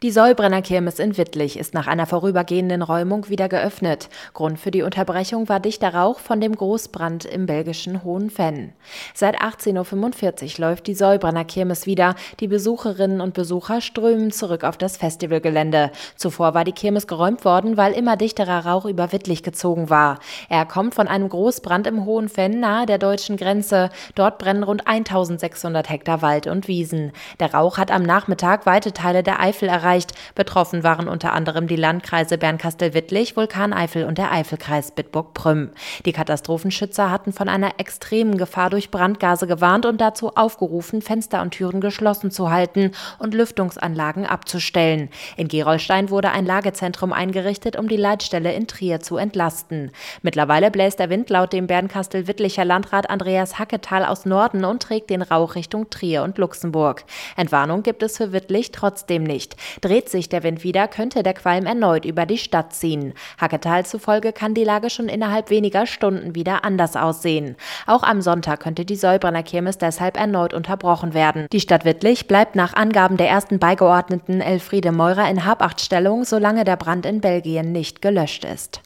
Die Säubrenner Kirmes in Wittlich ist nach einer vorübergehenden Räumung wieder geöffnet. Grund für die Unterbrechung war dichter Rauch von dem Großbrand im belgischen Hohenvenn. Seit 18:45 Uhr läuft die Säubrenner Kirmes wieder. Die Besucherinnen und Besucher strömen zurück auf das Festivalgelände. Zuvor war die Kirmes geräumt worden, weil immer dichterer Rauch über Wittlich gezogen war. Er kommt von einem Großbrand im Hohenvenn nahe der deutschen Grenze. Dort brennen rund 1600 Hektar Wald und Wiesen. Der Rauch hat am Nachmittag weite Teile der Eifel erreicht. Betroffen waren unter anderem die Landkreise Bernkastel-Wittlich, Vulkaneifel und der Eifelkreis Bitburg-Prüm. Die Katastrophenschützer hatten von einer extremen Gefahr durch Brandgase gewarnt und dazu aufgerufen, Fenster und Türen geschlossen zu halten und Lüftungsanlagen abzustellen. In Gerolstein wurde ein Lagezentrum eingerichtet, um die Leitstelle in Trier zu entlasten. Mittlerweile bläst der Wind laut dem Bernkastel-Wittlicher Landrat Andreas Hacketal aus Norden und trägt den Rauch Richtung Trier und Luxemburg. Entwarnung gibt es für Wittlich trotzdem nicht. Dreht sich der Wind wieder, könnte der Qualm erneut über die Stadt ziehen. Hacketal zufolge kann die Lage schon innerhalb weniger Stunden wieder anders aussehen. Auch am Sonntag könnte die Säubrenner Kirmes deshalb erneut unterbrochen werden. Die Stadt Wittlich bleibt nach Angaben der ersten Beigeordneten Elfriede Meurer in Habachtstellung, solange der Brand in Belgien nicht gelöscht ist.